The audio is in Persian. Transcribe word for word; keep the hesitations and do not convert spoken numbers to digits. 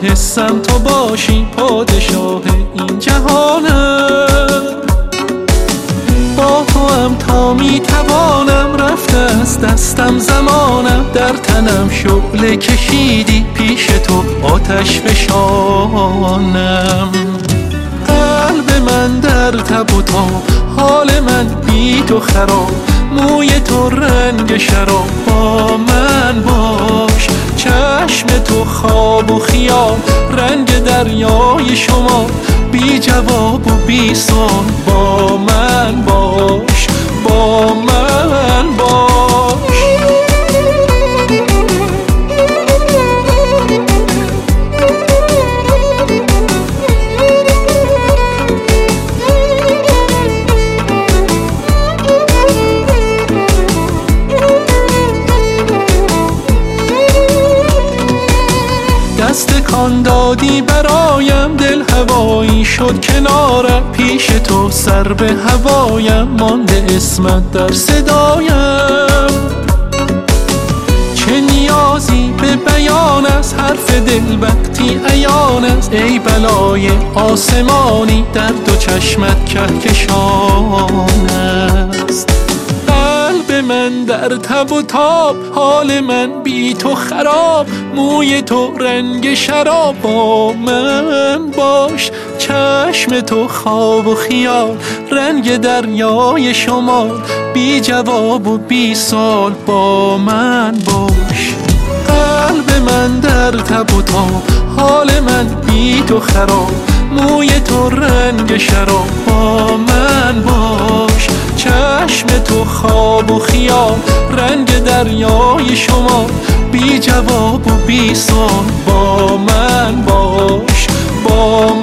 حسم تو باشی پادشاه این جهانم. با تو هم تا میتوانم رفته از دستم زمانم، در تنم شعله کشیدی پیش تو آتش فشانم. قلب من در تب و تاب، حال من بی تو خراب، موی تو رنگ شراب، با من باش. چشم تو خواب و خیال، رنگ دریای شما، بی جواب و بی سؤال، با من باش، با من باش. دست کان دادی برایم، دل هوایی شد کناره، پیش تو سر به هوایم، مانده اسمت در صدایم. چه نیازی به بیان است، حرف دل وقتی عیان است، ای بلای آسمانی در دو چشمت کهکشان است. قلب من در تب و تاب، حال من بی تو خراب، موی تو رنگ شراب، با من باش. چشم تو خواب و خیال، رنگ دریای شمال، بی جواب و بی سؤال، با من باش. قلب من در تب و تاب، حال من بی تو خراب، موی تو رنگ شراب، با من باش. چشم تو خواب و خیال، رنگ دریای شما، بی جواب و بی سؤال، با من باش، با